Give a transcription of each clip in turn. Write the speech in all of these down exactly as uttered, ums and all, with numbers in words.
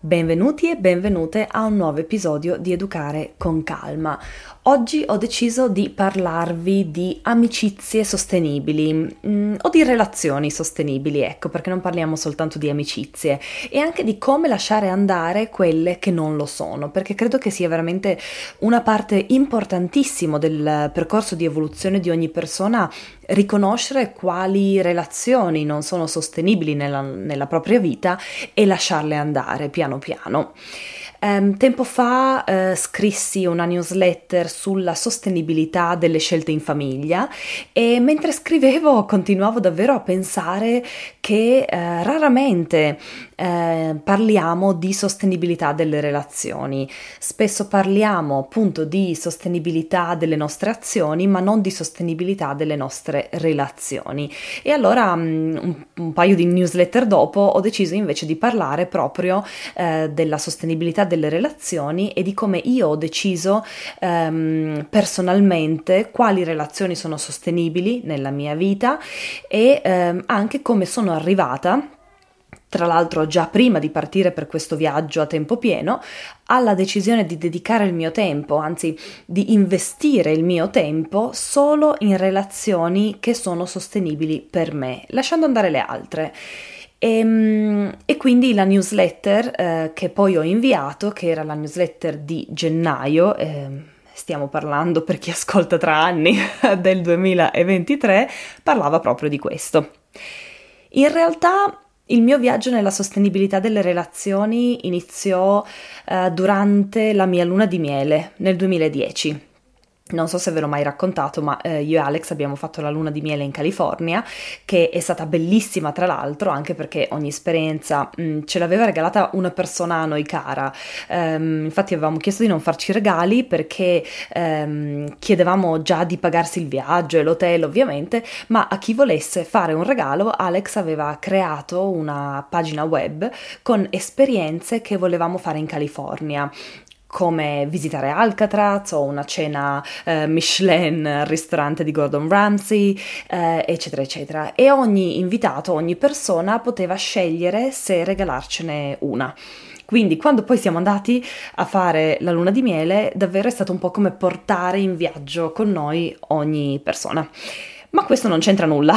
Benvenuti e benvenute a un nuovo episodio di Educare con Calma. Oggi ho deciso di parlarvi di amicizie sostenibili mm, o di relazioni sostenibili, ecco, perché non parliamo soltanto di amicizie, e anche di come lasciare andare quelle che non lo sono, perché credo che sia veramente una parte importantissima del percorso di evoluzione di ogni persona riconoscere quali relazioni non sono sostenibili nella, nella propria vita e lasciarle andare piano piano. Um, tempo fa uh, scrissi una newsletter sulla sostenibilità delle scelte in famiglia e mentre scrivevo continuavo davvero a pensare che uh, raramente uh, parliamo di sostenibilità delle relazioni. Spesso parliamo appunto di sostenibilità delle nostre azioni, ma non di sostenibilità delle nostre relazioni. E allora um, un, un paio di newsletter dopo ho deciso invece di parlare proprio uh, della sostenibilità delle relazioni e di come io ho deciso um, personalmente quali relazioni sono sostenibili nella mia vita e um, anche come sono arrivata, tra l'altro già prima di partire per questo viaggio a tempo pieno, alla decisione di dedicare il mio tempo, anzi di investire il mio tempo solo in relazioni che sono sostenibili per me, lasciando andare le altre. E, e quindi la newsletter eh, che poi ho inviato, che era la newsletter di gennaio, eh, stiamo parlando, per chi ascolta tra anni, del duemilaventitré, parlava proprio di questo. In realtà il mio viaggio nella sostenibilità delle relazioni iniziò eh, durante la mia luna di miele nel duemiladieci. Non so se ve l'ho mai raccontato, ma eh, io e Alex abbiamo fatto la luna di miele in California, che è stata bellissima tra l'altro, anche perché ogni esperienza mh, ce l'aveva regalata una persona a noi cara. Ehm, infatti avevamo chiesto di non farci regali perché ehm, chiedevamo già di pagarsi il viaggio e l'hotel ovviamente, ma a chi volesse fare un regalo Alex aveva creato una pagina web con esperienze che volevamo fare in California, come visitare Alcatraz o una cena eh, Michelin al ristorante di Gordon Ramsay, eh, eccetera eccetera, e ogni invitato, ogni persona poteva scegliere se regalarcene una. Quindi quando poi siamo andati a fare la luna di miele davvero è stato un po' come portare in viaggio con noi ogni persona, ma questo non c'entra nulla.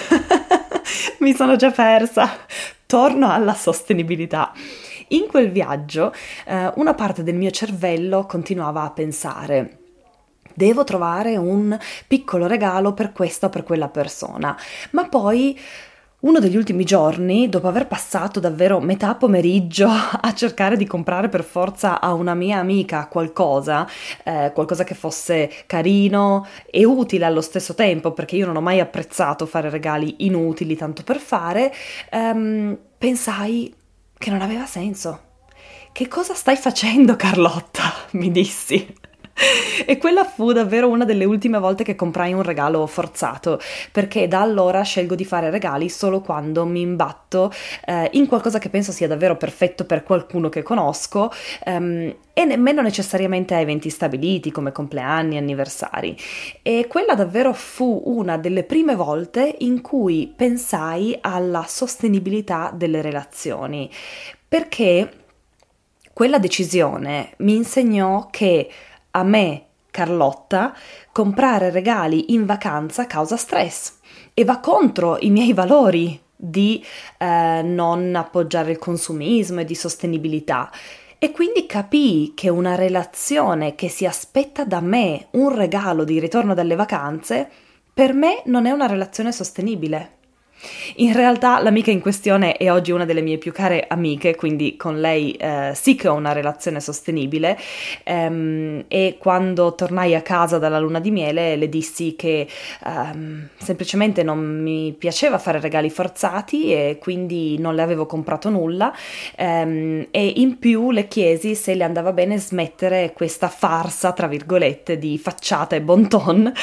Mi sono già persa, torno alla sostenibilità. In quel viaggio eh, una parte del mio cervello continuava a pensare: devo trovare un piccolo regalo per questa o per quella persona. Ma poi uno degli ultimi giorni, dopo aver passato davvero metà pomeriggio a cercare di comprare per forza a una mia amica qualcosa, eh, qualcosa che fosse carino e utile allo stesso tempo, perché io non ho mai apprezzato fare regali inutili tanto per fare, ehm, pensai che non aveva senso. Che cosa stai facendo, Carlotta? Mi dissi. E quella fu davvero una delle ultime volte che comprai un regalo forzato, perché da allora scelgo di fare regali solo quando mi imbatto eh, in qualcosa che penso sia davvero perfetto per qualcuno che conosco, ehm, e nemmeno necessariamente a eventi stabiliti come compleanni, anniversari. E quella davvero fu una delle prime volte in cui pensai alla sostenibilità delle relazioni, perché quella decisione mi insegnò che a me, Carlotta, comprare regali in vacanza causa stress e va contro i miei valori di eh, non appoggiare il consumismo e di sostenibilità. E quindi capii che una relazione che si aspetta da me un regalo di ritorno dalle vacanze, per me non è una relazione sostenibile. In realtà l'amica in questione è oggi una delle mie più care amiche, quindi con lei eh, sì che ho una relazione sostenibile, ehm, e quando tornai a casa dalla luna di miele le dissi che ehm, semplicemente non mi piaceva fare regali forzati e quindi non le avevo comprato nulla, ehm, e in più le chiesi se le andava bene smettere questa farsa, tra virgolette, di facciata e bon ton,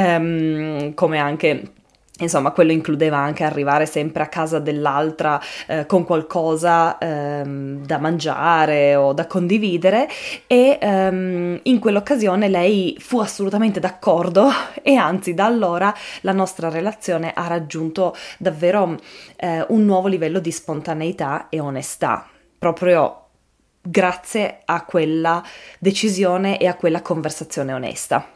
ehm, come anche... Insomma, quello includeva anche arrivare sempre a casa dell'altra eh, con qualcosa ehm, da mangiare o da condividere, e ehm, in quell'occasione lei fu assolutamente d'accordo e anzi da allora la nostra relazione ha raggiunto davvero eh, un nuovo livello di spontaneità e onestà, proprio grazie a quella decisione e a quella conversazione onesta.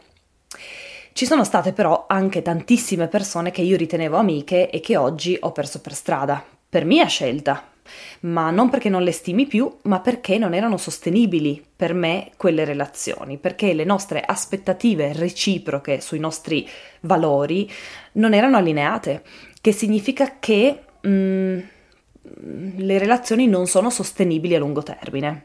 Ci sono state però anche tantissime persone che io ritenevo amiche e che oggi ho perso per strada, per mia scelta, ma non perché non le stimi più, ma perché non erano sostenibili per me quelle relazioni, perché le nostre aspettative reciproche sui nostri valori non erano allineate, che significa che mm, le relazioni non sono sostenibili a lungo termine.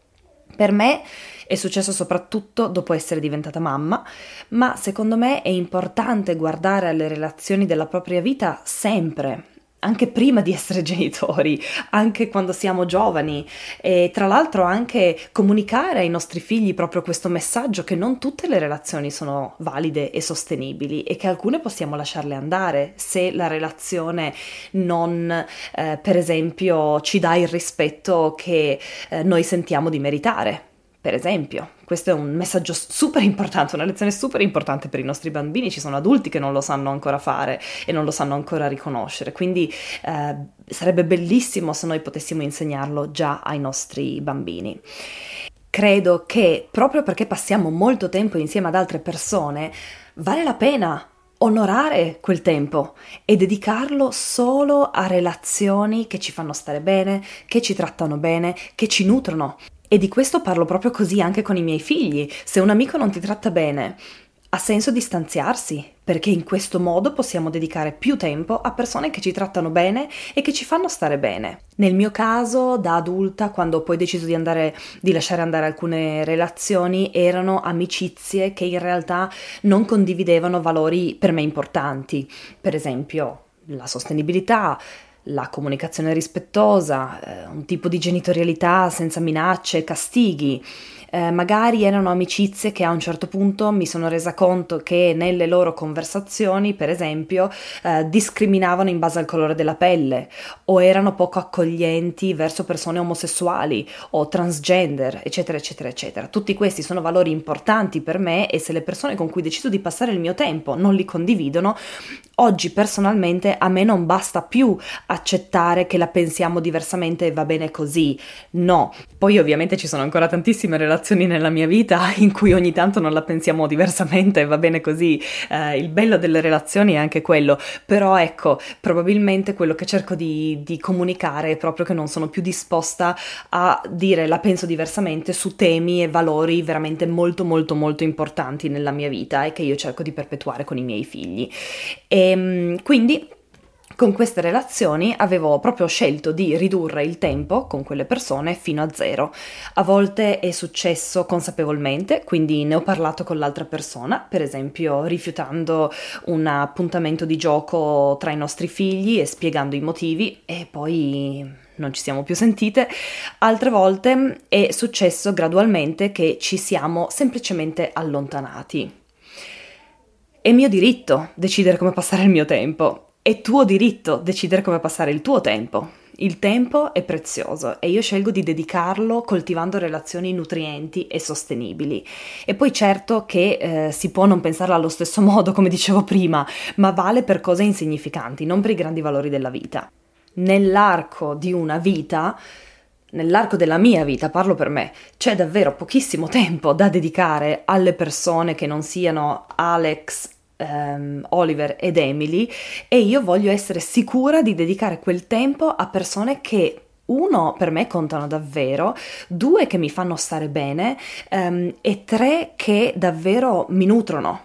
Per me è successo soprattutto dopo essere diventata mamma, ma secondo me è importante guardare alle relazioni della propria vita sempre, anche prima di essere genitori, anche quando siamo giovani, e tra l'altro anche comunicare ai nostri figli proprio questo messaggio che non tutte le relazioni sono valide e sostenibili e che alcune possiamo lasciarle andare se la relazione non, eh, per esempio, ci dà il rispetto che eh, noi sentiamo di meritare. Per esempio, questo è un messaggio super importante, una lezione super importante per i nostri bambini. Ci sono adulti che non lo sanno ancora fare e non lo sanno ancora riconoscere, quindi eh, sarebbe bellissimo se noi potessimo insegnarlo già ai nostri bambini. Credo che proprio perché passiamo molto tempo insieme ad altre persone, vale la pena onorare quel tempo e dedicarlo solo a relazioni che ci fanno stare bene, che ci trattano bene, che ci nutrono. E di questo parlo proprio così anche con i miei figli. Se un amico non ti tratta bene, ha senso distanziarsi, perché in questo modo possiamo dedicare più tempo a persone che ci trattano bene e che ci fanno stare bene. Nel mio caso, da adulta, quando ho poi deciso di andare, di lasciare andare alcune relazioni, erano amicizie che in realtà non condividevano valori per me importanti. Per esempio, la sostenibilità, la comunicazione rispettosa, eh, un tipo di genitorialità senza minacce e castighi. Eh, magari erano amicizie che a un certo punto mi sono resa conto che nelle loro conversazioni, per esempio, eh, discriminavano in base al colore della pelle o erano poco accoglienti verso persone omosessuali o transgender, eccetera, eccetera, eccetera. Tutti questi sono valori importanti per me e se le persone con cui decido di passare il mio tempo non li condividono, oggi personalmente a me non basta più accettare che la pensiamo diversamente e va bene così. No. Poi ovviamente ci sono ancora tantissime relazioni nella mia vita in cui ogni tanto non la pensiamo diversamente e va bene così. Eh, il bello delle relazioni è anche quello, però ecco, probabilmente quello che cerco di, di comunicare è proprio che non sono più disposta a dire la penso diversamente su temi e valori veramente molto molto molto importanti nella mia vita e che io cerco di perpetuare con i miei figli. E quindi con queste relazioni avevo proprio scelto di ridurre il tempo con quelle persone fino a zero. A volte è successo consapevolmente, quindi ne ho parlato con l'altra persona, per esempio rifiutando un appuntamento di gioco tra i nostri figli e spiegando i motivi e poi non ci siamo più sentite. Altre volte è successo gradualmente che ci siamo semplicemente allontanati. È mio diritto decidere come passare il mio tempo. È tuo diritto decidere come passare il tuo tempo. Il tempo è prezioso e io scelgo di dedicarlo coltivando relazioni nutrienti e sostenibili. E poi certo che eh, si può non pensarla allo stesso modo, come dicevo prima, ma vale per cose insignificanti, non per i grandi valori della vita. Nell'arco di una vita, nell'arco della mia vita, parlo per me, c'è davvero pochissimo tempo da dedicare alle persone che non siano Alex, Um, Oliver ed Emily e io voglio essere sicura di dedicare quel tempo a persone che uno per me contano davvero, due che mi fanno stare bene um, e tre che davvero mi nutrono.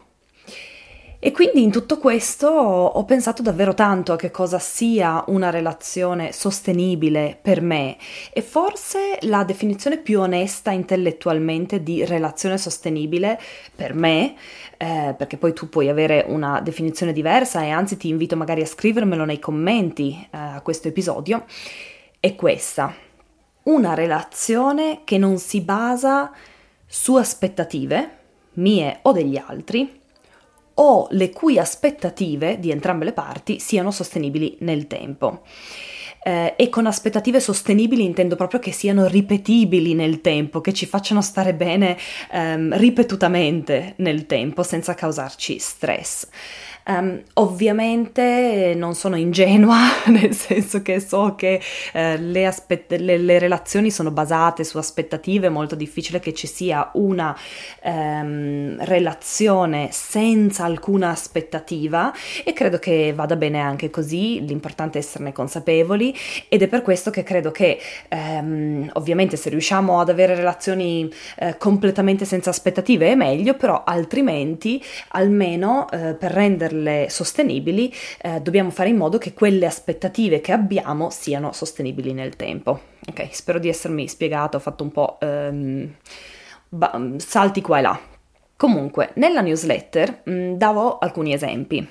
E quindi in tutto questo ho pensato davvero tanto a che cosa sia una relazione sostenibile per me e forse la definizione più onesta intellettualmente di relazione sostenibile per me, eh, perché poi tu puoi avere una definizione diversa e anzi ti invito magari a scrivermelo nei commenti eh, a questo episodio, è questa: una relazione che non si basa su aspettative mie o degli altri, o le cui aspettative di entrambe le parti siano sostenibili nel tempo. Eh, e con aspettative sostenibili intendo proprio che siano ripetibili nel tempo, che ci facciano stare bene ehm, ripetutamente nel tempo senza causarci stress. Um, ovviamente non sono ingenua, nel senso che so che eh, le, aspett- le, le relazioni sono basate su aspettative, è molto difficile che ci sia una um, relazione senza alcuna aspettativa, e credo che vada bene anche così, l'importante è esserne consapevoli, ed è per questo che credo che um, ovviamente se riusciamo ad avere relazioni eh, completamente senza aspettative è meglio, però altrimenti almeno eh, per renderle sostenibili eh, dobbiamo fare in modo che quelle aspettative che abbiamo siano sostenibili nel tempo. Ok, spero di essermi spiegato, ho fatto un po' ehm, ba- salti qua e là. Comunque, nella newsletter mh, davo alcuni esempi.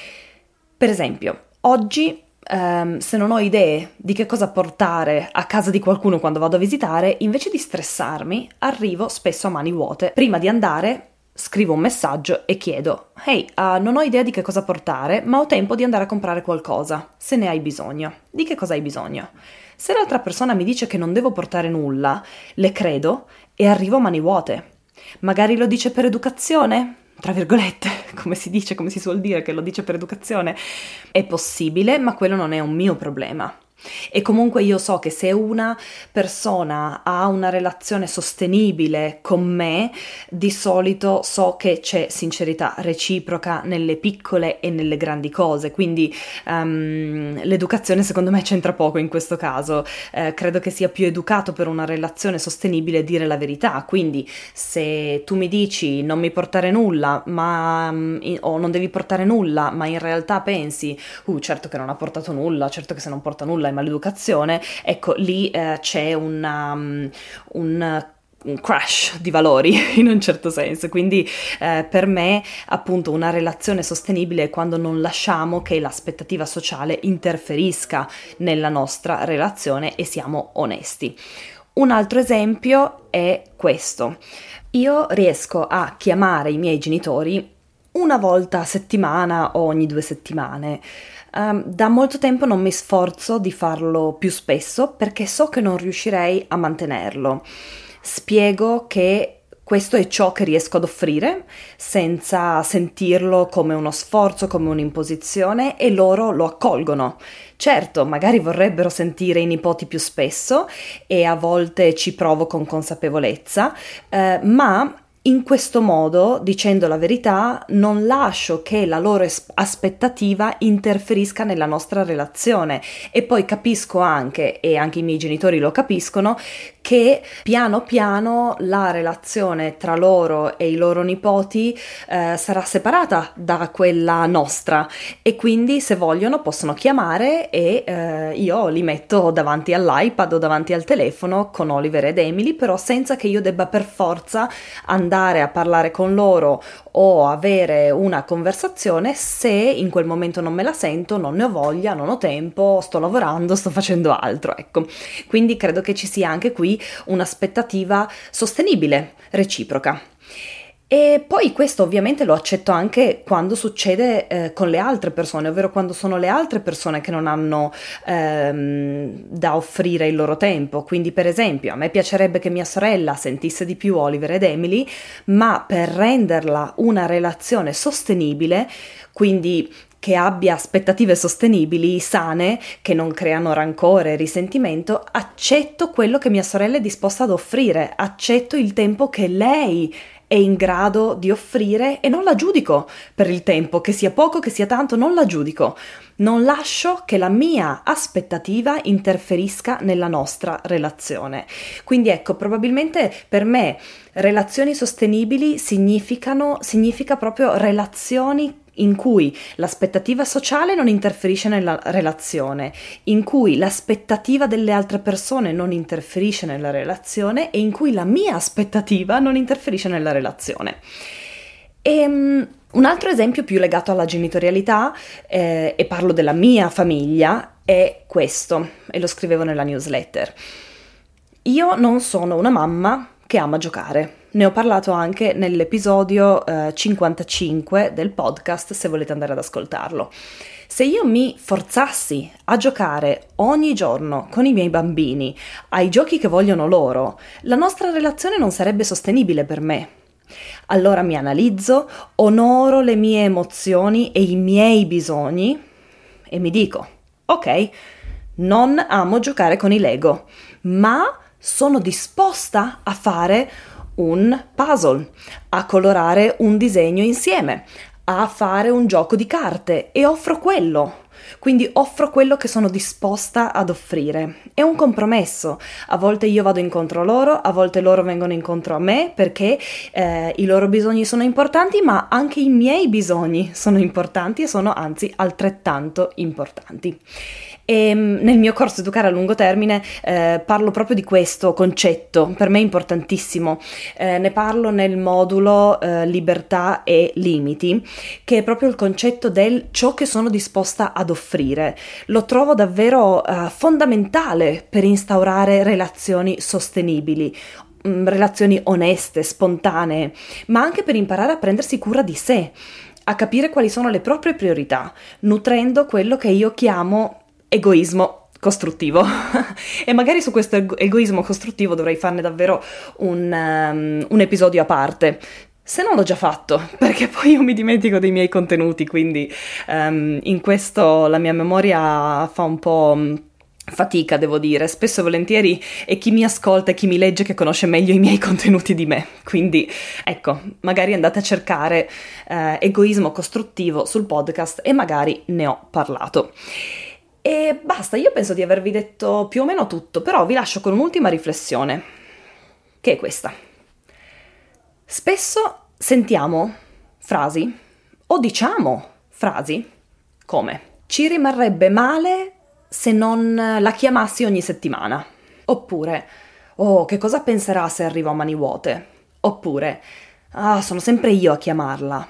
Per esempio, oggi Um, se non ho idee di che cosa portare a casa di qualcuno quando vado a visitare, invece di stressarmi, arrivo spesso a mani vuote. Prima di andare, scrivo un messaggio e chiedo: «Hey, uh, non ho idea di che cosa portare, ma ho tempo di andare a comprare qualcosa, se ne hai bisogno. Di che cosa hai bisogno?» Se l'altra persona mi dice che non devo portare nulla, le credo e arrivo a mani vuote. Magari lo dice per educazione? Tra virgolette, come si dice, come si suol dire, che lo dice per educazione. È possibile, ma quello non è un mio problema. E comunque io so che se una persona ha una relazione sostenibile con me, di solito so che c'è sincerità reciproca nelle piccole e nelle grandi cose, quindi um, l'educazione secondo me c'entra poco in questo caso. Eh, credo che sia più educato per una relazione sostenibile dire la verità, quindi se tu mi dici non mi portare nulla, ma um, o non devi portare nulla, ma in realtà pensi uh certo che non ha portato nulla, certo che se non porta nulla maleducazione, ecco lì eh, c'è una, um, un, un crash di valori in un certo senso, quindi eh, per me appunto una relazione sostenibile è quando non lasciamo che l'aspettativa sociale interferisca nella nostra relazione e siamo onesti. Un altro esempio è questo: io riesco a chiamare i miei genitori una volta a settimana o ogni due settimane. Um, da molto tempo non mi sforzo di farlo più spesso perché so che non riuscirei a mantenerlo. Spiego che questo è ciò che riesco ad offrire senza sentirlo come uno sforzo, come un'imposizione, e loro lo accolgono. Certo, magari vorrebbero sentire i nipoti più spesso e a volte ci provo con consapevolezza, eh, ma in questo modo, dicendo la verità, non lascio che la loro es- aspettativa interferisca nella nostra relazione, e poi capisco anche, e anche i miei genitori lo capiscono, che piano piano la relazione tra loro e i loro nipoti eh, sarà separata da quella nostra, e quindi se vogliono possono chiamare e eh, io li metto davanti all'iPad o davanti al telefono con Oliver ed Emily, però senza che io debba per forza andare andare a parlare con loro o avere una conversazione se in quel momento non me la sento, non ne ho voglia, non ho tempo, sto lavorando, sto facendo altro, ecco. Quindi credo che ci sia anche qui un'aspettativa sostenibile, reciproca. E poi questo ovviamente lo accetto anche quando succede eh, con le altre persone, ovvero quando sono le altre persone che non hanno ehm, da offrire il loro tempo. Quindi per esempio a me piacerebbe che mia sorella sentisse di più Oliver ed Emily, ma per renderla una relazione sostenibile, quindi che abbia aspettative sostenibili, sane, che non creano rancore e risentimento, accetto quello che mia sorella è disposta ad offrire, accetto il tempo che lei è in grado di offrire e non la giudico per il tempo, che sia poco, che sia tanto, non la giudico. Non lascio che la mia aspettativa interferisca nella nostra relazione. Quindi ecco, probabilmente per me relazioni sostenibili significano, significa proprio relazioni in cui l'aspettativa sociale non interferisce nella relazione, in cui l'aspettativa delle altre persone non interferisce nella relazione e in cui la mia aspettativa non interferisce nella relazione. E, um, un altro esempio più legato alla genitorialità, eh, e parlo della mia famiglia, è questo, e lo scrivevo nella newsletter. Io non sono una mamma che ama giocare. Ne ho parlato anche nell'episodio eh, cinquantacinque del podcast, se volete andare ad ascoltarlo. Se io mi forzassi a giocare ogni giorno con i miei bambini ai giochi che vogliono loro, la nostra relazione non sarebbe sostenibile per me. allora mi analizzo, onoro le mie emozioni e i miei bisogni e mi dico, ok, non amo giocare con i Lego, ma sono disposta a fare un puzzle, a colorare un disegno insieme, a fare un gioco di carte e offro quello. Quindi offro quello che sono disposta ad offrire. È un compromesso. A volte io vado incontro a loro, a volte loro vengono incontro a me perché eh, i loro bisogni sono importanti, ma anche i miei bisogni sono importanti e sono anzi altrettanto importanti. E nel mio corso Educare a lungo termine eh, parlo proprio di questo concetto, per me è importantissimo. Eh, ne parlo nel modulo eh, Libertà e limiti, che è proprio il concetto del ciò che sono disposta ad offrire. Lo trovo davvero eh, fondamentale per instaurare relazioni sostenibili, relazioni oneste, spontanee, ma anche per imparare a prendersi cura di sé, a capire quali sono le proprie priorità, nutrendo quello che io chiamo egoismo costruttivo. E magari su questo ego- egoismo costruttivo dovrei farne davvero un, um, un episodio a parte, se non l'ho già fatto, perché poi io mi dimentico dei miei contenuti, quindi um, in questo la mia memoria fa un po' fatica, devo dire. Spesso e volentieri è chi mi ascolta e chi mi legge che conosce meglio i miei contenuti di me, quindi ecco, magari andate a cercare uh, egoismo costruttivo sul podcast e magari ne ho parlato. E basta, io penso di avervi detto più o meno tutto, però vi lascio con un'ultima riflessione, che è questa. Spesso sentiamo frasi, o diciamo frasi, come ci rimarrebbe male se non la chiamassi ogni settimana, oppure oh, che cosa penserà se arrivo a mani vuote, oppure ah, sono sempre io a chiamarla.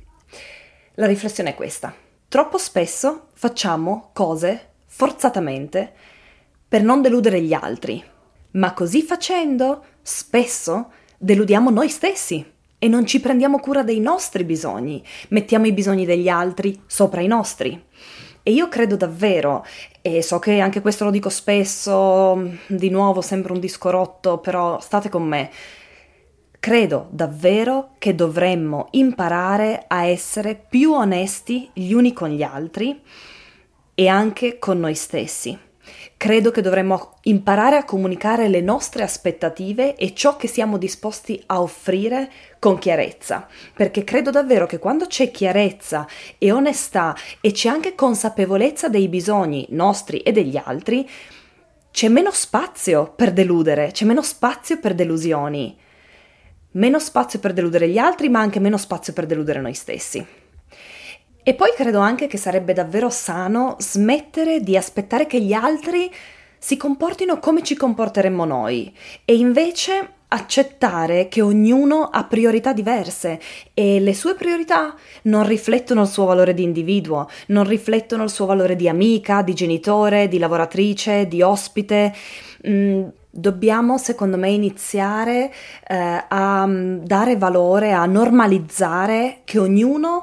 La riflessione è questa. Troppo spesso facciamo cose forzatamente per non deludere gli altri, ma così facendo spesso deludiamo noi stessi e non ci prendiamo cura dei nostri bisogni, mettiamo i bisogni degli altri sopra i nostri. E io credo davvero, e so che anche questo lo dico spesso, di nuovo sembra un disco rotto, però state con me, credo davvero che dovremmo imparare a essere più onesti gli uni con gli altri e anche con noi stessi. Credo che dovremmo imparare a comunicare le nostre aspettative e ciò che siamo disposti a offrire con chiarezza, perché credo davvero che quando c'è chiarezza e onestà e c'è anche consapevolezza dei bisogni nostri e degli altri, c'è meno spazio per deludere, c'è meno spazio per delusioni. Meno spazio per deludere gli altri, ma anche meno spazio per deludere noi stessi. E poi credo anche che sarebbe davvero sano smettere di aspettare che gli altri si comportino come ci comporteremmo noi e invece accettare che ognuno ha priorità diverse e le sue priorità non riflettono il suo valore di individuo, non riflettono il suo valore di amica, di genitore, di lavoratrice, di ospite. Mm, Dobbiamo, secondo me, iniziare eh, a dare valore, a normalizzare che ognuno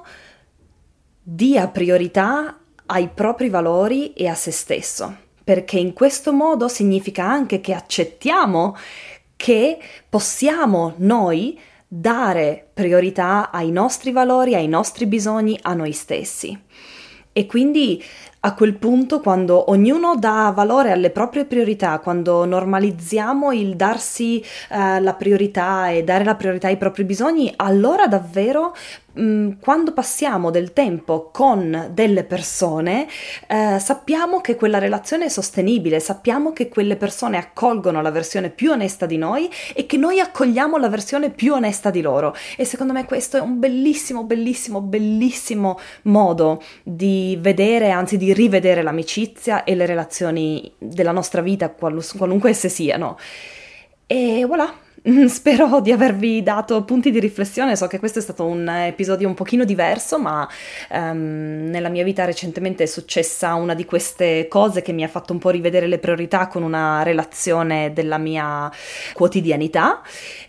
dia priorità ai propri valori e a se stesso, perché in questo modo significa anche che accettiamo che possiamo noi dare priorità ai nostri valori, ai nostri bisogni, a noi stessi. E quindi a quel punto, quando ognuno dà valore alle proprie priorità, quando normalizziamo il darsi uh, la priorità e dare la priorità ai propri bisogni, allora davvero mh, quando passiamo del tempo con delle persone uh, sappiamo che quella relazione è sostenibile, sappiamo che quelle persone accolgono la versione più onesta di noi e che noi accogliamo la versione più onesta di loro. E secondo me questo è un bellissimo, bellissimo, bellissimo modo di vedere, anzi di rivedere l'amicizia e le relazioni della nostra vita, qualunque esse siano. E voilà, spero di avervi dato punti di riflessione. So che questo è stato un episodio un pochino diverso, ma um, nella mia vita recentemente è successa una di queste cose che mi ha fatto un po' rivedere le priorità con una relazione della mia quotidianità.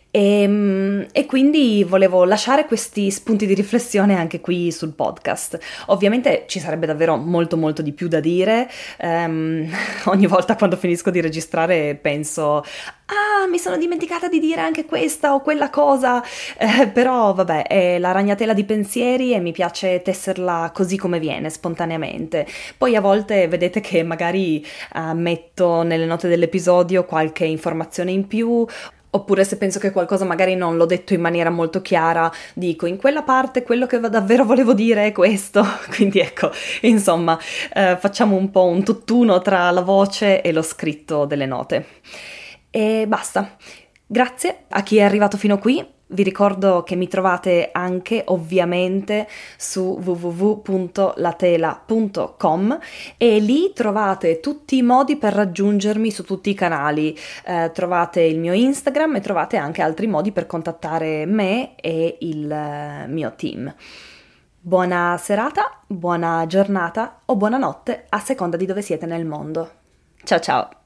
E, e quindi volevo lasciare questi spunti di riflessione anche qui sul podcast. Ovviamente ci sarebbe davvero molto molto di più da dire. Um, ogni volta quando finisco di registrare penso: ah, mi sono dimenticata di dire anche questa o quella cosa, eh, però vabbè, è la ragnatela di pensieri e mi piace tesserla così come viene, spontaneamente. Poi a volte vedete che magari eh, metto nelle note dell'episodio qualche informazione in più. Oppure se penso che qualcosa magari non l'ho detto in maniera molto chiara, dico in quella parte quello che davvero volevo dire è questo. Quindi ecco, insomma, eh, facciamo un po' un tutt'uno tra la voce e lo scritto delle note. E basta. Grazie a chi è arrivato fino qui. Vi ricordo che mi trovate anche ovviamente su w w w punto latela punto com e lì trovate tutti i modi per raggiungermi su tutti i canali. Eh, trovate il mio Instagram e trovate anche altri modi per contattare me e il uh, mio team. Buona serata, buona giornata o buonanotte a seconda di dove siete nel mondo. Ciao ciao!